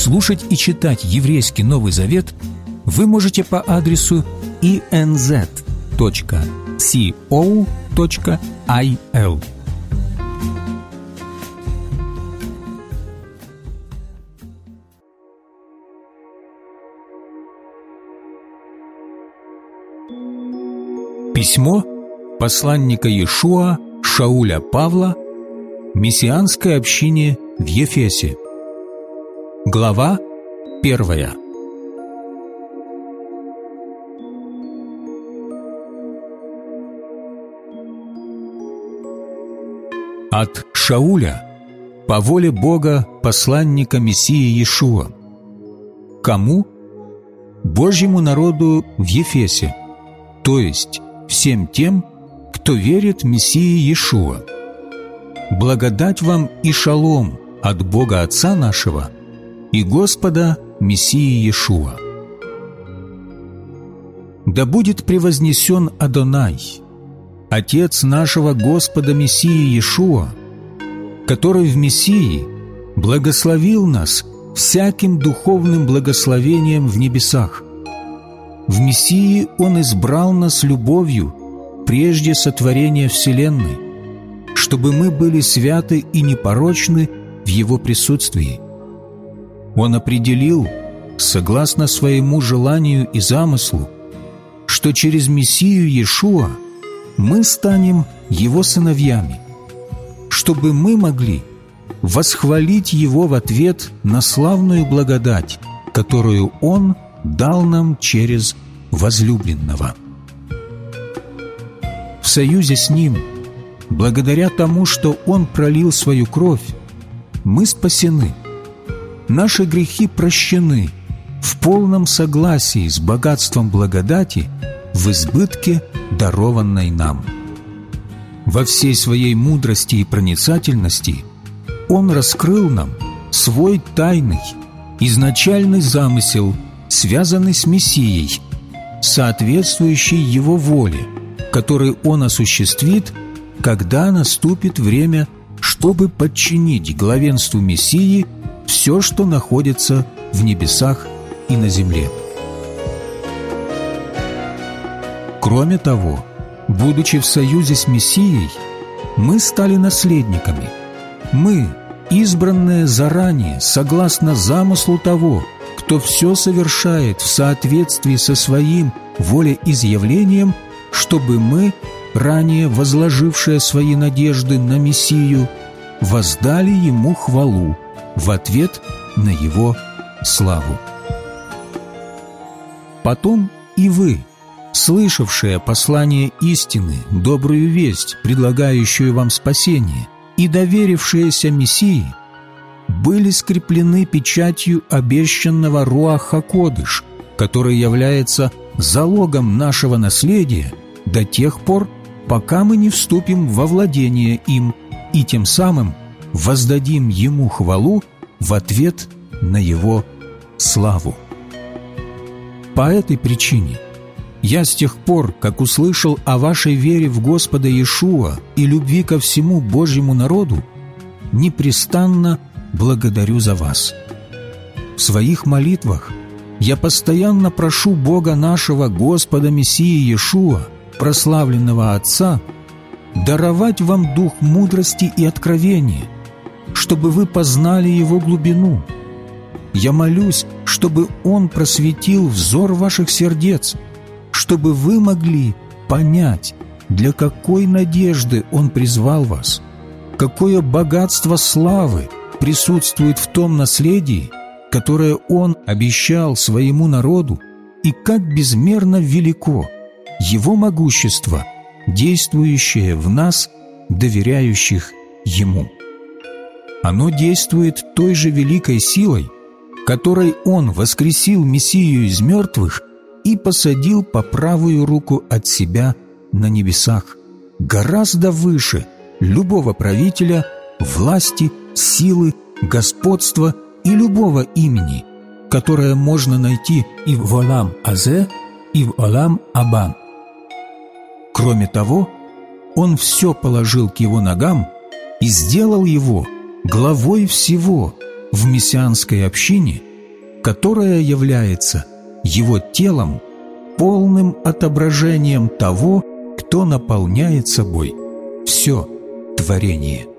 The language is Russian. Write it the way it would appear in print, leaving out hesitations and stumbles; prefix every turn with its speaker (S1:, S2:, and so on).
S1: Слушать и читать еврейский Новый Завет вы можете по адресу enz.co.il. Письмо посланника Иешуа Шауля Павла мессианской общине в Ефесе. Глава 1. От Шауля, по воле Бога, посланника Мессии Иешуа. Кому? Божьему народу в Ефесе, то есть всем тем, кто верит в Мессии Иешуа. Благодать вам и шалом от Бога Отца нашего и Господа Мессии Иешуа. Да будет превознесен Адонай, Отец нашего Господа Мессии Иешуа, который в Мессии благословил нас всяким духовным благословением в небесах. В Мессии Он избрал нас любовью прежде сотворения вселенной, чтобы мы были святы и непорочны в Его присутствии. Он определил, согласно своему желанию и замыслу, что через Мессию Иешуа мы станем Его сыновьями, чтобы мы могли восхвалить Его в ответ на славную благодать, которую Он дал нам через возлюбленного. В союзе с Ним, благодаря тому, что Он пролил свою кровь, мы спасены. Наши грехи прощены в полном согласии с богатством благодати в избытке, дарованной нам. Во всей своей мудрости и проницательности Он раскрыл нам свой тайный, изначальный замысел, связанный с Мессией, соответствующий Его воле, который Он осуществит, когда наступит время, чтобы подчинить главенству Мессии все, что находится в небесах и на земле. Кроме того, будучи в союзе с Мессией, мы стали наследниками. Мы, избранные заранее, согласно замыслу того, кто все совершает в соответствии со своим волеизъявлением, чтобы мы, ранее возложившие свои надежды на Мессию, воздали Ему хвалу в ответ на Его славу. Потом и вы, слышавшие послание истины, добрую весть, предлагающую вам спасение, и доверившиеся Мессии, были скреплены печатью обещанного Руах ха-Кодыш, который является залогом нашего наследия до тех пор, пока мы не вступим во владение им и тем самым воздадим Ему хвалу в ответ на Его славу. По этой причине я с тех пор, как услышал о вашей вере в Господа Иешуа и любви ко всему Божьему народу, непрестанно благодарю за вас. В своих молитвах я постоянно прошу Бога нашего Господа Мессии Иешуа, прославленного Отца, даровать вам дух мудрости и откровения, чтобы вы познали Его глубину. Я молюсь, чтобы Он просветил взор ваших сердец, чтобы вы могли понять, для какой надежды Он призвал вас, какое богатство славы присутствует в том наследии, которое Он обещал своему народу, и как безмерно велико Его могущество, действующее в нас, доверяющих Ему. Оно действует той же великой силой, которой Он воскресил Мессию из мертвых и посадил по правую руку от Себя на небесах, гораздо выше любого правителя, власти, силы, господства и любого имени, которое можно найти и в Олам Азе, и в Олам Аба. Кроме того, Он все положил к Его ногам и сделал Его главой всего в мессианской общине, которое является Его телом, полным отображением того, кто наполняет собой все творение.